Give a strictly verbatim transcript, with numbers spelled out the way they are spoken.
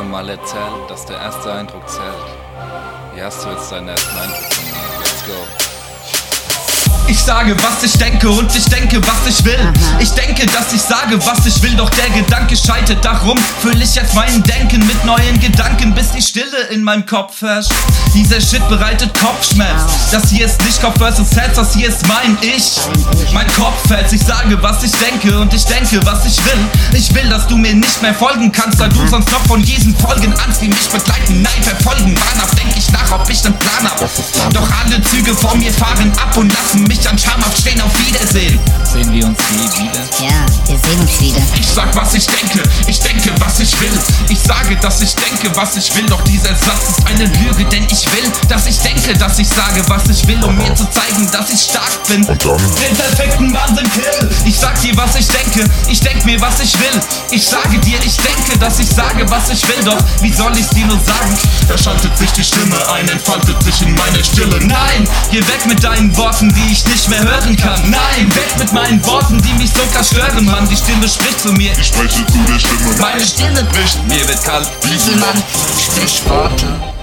schon mal erzählt, dass der erste Eindruck zählt. Hier hast du jetzt deinen ersten Eindruck von mir. Let's go. Ich sage, was ich denke und ich denke, was ich will. Ich denke, dass ich sage, was ich will, doch der Gedanke scheitert. Darum fülle ich jetzt mein Denken mit neuen Gedanken, bis die Stille in meinem Kopf herrscht. Dieser Shit bereitet Kopfschmerz. Das hier ist nicht Kopf versus Herz, das hier ist mein Ich. Mein Kopf fällt, ich sage, was ich denke und ich denke, was ich will. Ich will, dass du mir nicht mehr folgen kannst, da du sonst noch von diesen Folgen Angst, die mich begleiten, nein, verfolgen. Danach denk ich nach, ob ich einen Plan hab. Doch alle Züge vor mir fahren ab und lassen mich an schamhaft stehen. Auf Wiedersehen. Sehen wir uns nie wieder? Ja, wir sehen uns wieder. Ich sag, was ich denke, ich denke, was ich will. Ich sage, dass ich denke, was ich will. Doch dieser Satz ist eine Lüge, denn ich will, dass ich denke, dass ich sage, was ich will, um mir zu zeigen, dass ich stark bin. Und dann? Den perfekten Wahnsinn kill. Ich sag dir, was ich denke, ich denk mir, was ich will. Ich sage dir, ich denke, dass ich sage, was ich will. Doch wie soll ich's dir nur sagen? Da schaltet sich die Stimme ein, entfaltet sich in meiner Stille. Nein, geh weg mit deinen Worten, die ich nicht mehr hören kann. Nein, weg mit meinen Worten, die mich so zerstören, Mann. Die Stimme spricht zu mir, Ich spreche zu der Stimme. meine Stimme bricht, mir wird kalt. Dieselmann, Stichworte.